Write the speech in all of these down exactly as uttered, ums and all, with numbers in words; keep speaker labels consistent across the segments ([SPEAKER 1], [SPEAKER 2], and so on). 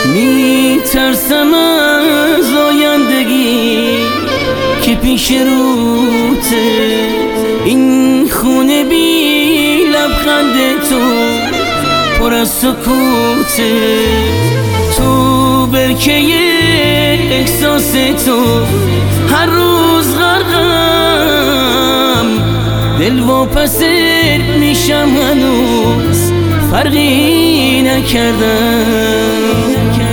[SPEAKER 1] میترسم از آیندگی که پیش روته، این خونه بی لبخند تو پر از سکوته. تو برکه احساس تو هر روز غرقم، دل واپست میشم هنوز فرقی نکردم.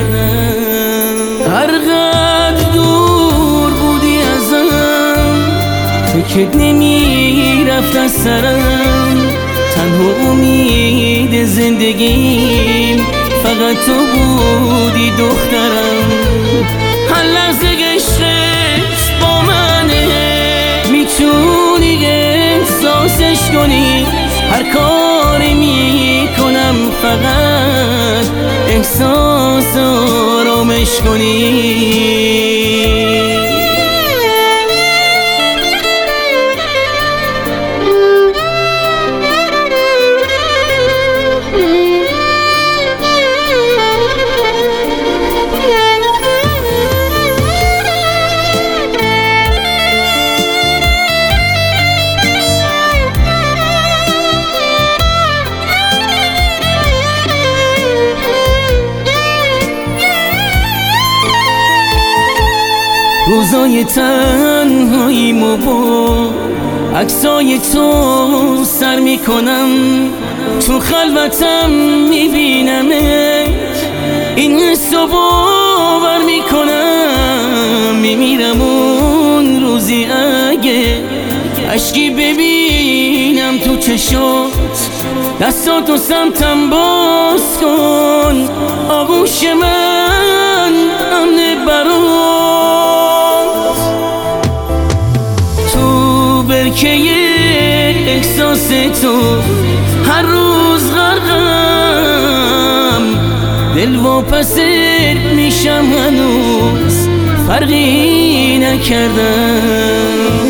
[SPEAKER 1] هر قدر دور بودی ازم، فکرت نمی رفت از سرم. تنها امید زندگیم فقط تو بودی دخترم. هر لحظه عشقت با منه، میتونی احساسش کنی. هر کاری میکنم فقط احساس آرامش کنی. روزای تنهاییمو با عکسای تو سر میکنم، تو خلوتم میبینمت، این حسو باور میکنم. میمیرم اون روزی اگه اشکی ببینم تو چشات، دستاتو سمتم باز کن، آغوش من امن برات. تو برکه احساس تو هر روز غرقم، دل واپست میشم هنوز فرقی نکردم.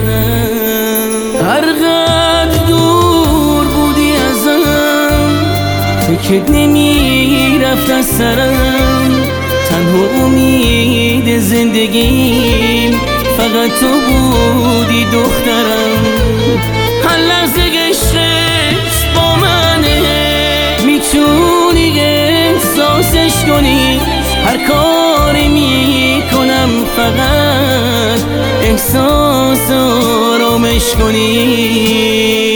[SPEAKER 1] هر قدر دور بودی ازم، فکرت نمی رفت از سرم. تنها امید زندگیم فقط تو بودی دخترم. هر لحظه عشقت با منه، میتونی احساسش کنی. هر کاری میکنم فقط احساس آرامش کنی.